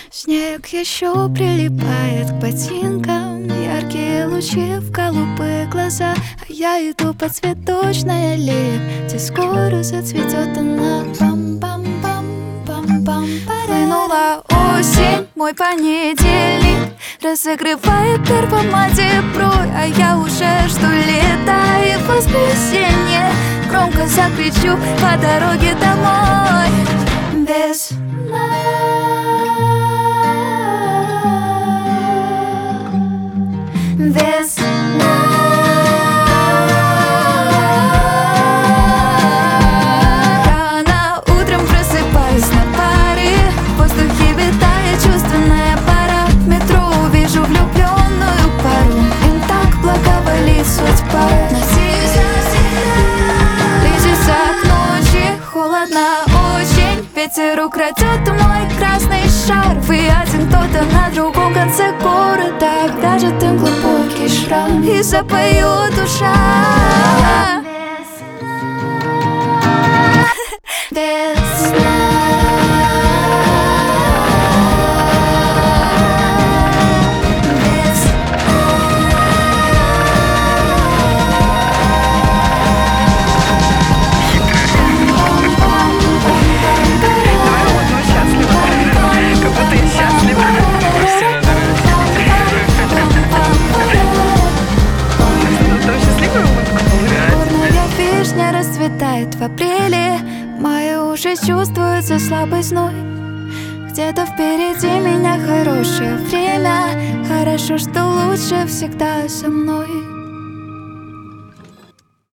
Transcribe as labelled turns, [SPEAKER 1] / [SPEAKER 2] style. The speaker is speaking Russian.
[SPEAKER 1] Снег еще прилипает к ботинкам, яркие лучи в голубые глаза. А я иду по цветочной аллее, где скоро зацветет она. Пам-пам-пам-пам-пам. Хлынула осень, мой понедельник разыгрывает первомадеброй, а я уже жду лета и воскресенье. Громко закричу по дороге домой. Весна, весна. Рано утром просыпаюсь на пары, в воздухе витает чувственная пора. В метро увижу влюбленную пару, им так благоволит судьба. Надеюсь навсегда. Близится к ночи, холодно очень, ветер украдет мой красный шарф. И один кто-то на другом конце города обвяжет им глубокий шрам и запоет душа. Весна. Расцветает в апреле, мая уже чувствуется слабый зной. Где-то впереди меня хорошее время, хорошо, что лучше всегда со мной.